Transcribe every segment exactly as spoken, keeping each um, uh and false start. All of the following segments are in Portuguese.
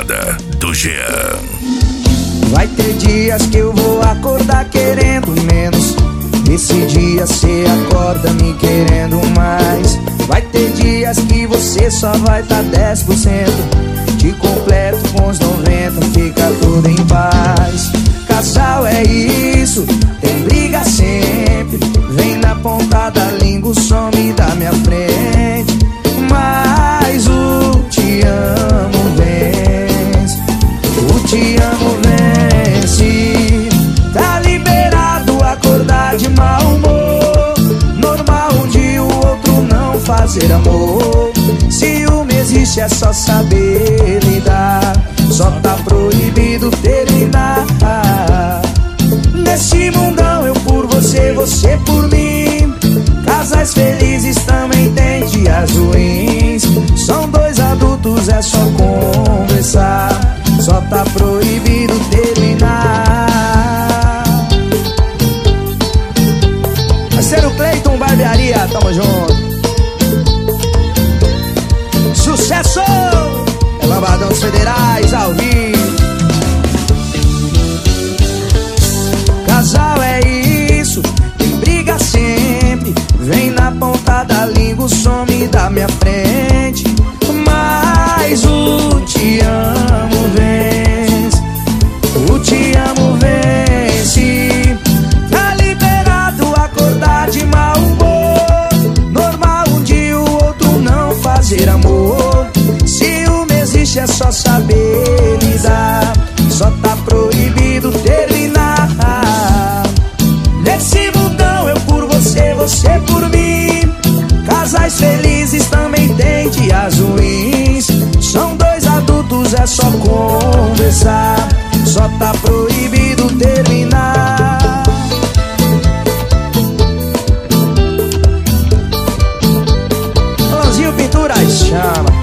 Balada do Jean. Vai ter dias que eu vou acordar querendo menos. Esse dia cê acorda me querendo mais. Vai ter dias que você só vai tá dez por cento. Te completo com os noventa, fica tudo em paz. Casal é isso, tem briga sempre. Vem na ponta da língua, some da minha frente. Mas o te amo vence, o te amo vence. Tá liberado acordar de mau humor. Normal um dia o outro não fazer amor. Ciúme existe, é só saber lidar. Só tá proibido terminar. Nesse mundão eu por você, você por mim. Casais felizes também tem dias ruins. São dois adultos, é só conversar. Só tá proibido terminar. Parceiro Cleiton Barbearia, tamo junto. Sucesso! É Babadão dos Federais ao vivo. Casal é isso, tem briga sempre. Vem na ponta da língua, some da minha frente. Mas o te amo vence, o te amo vence. Tá liberado acordar de mau humor. Normal um dia o outro não fazer amor. Ciúme existe, é só saber lidar. Só tá proibido terminar. Nesse mundão eu por você, você por mim. Casais felizes também tem dias ruins. São dois adultos, é só conversar. Só tá proibido terminar. Alanzinho Pinturas chama.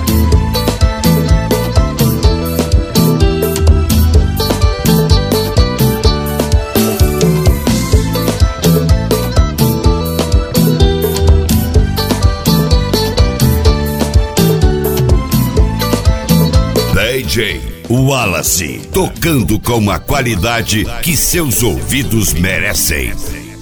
D J Wallace, tocando com a qualidade que seus ouvidos merecem.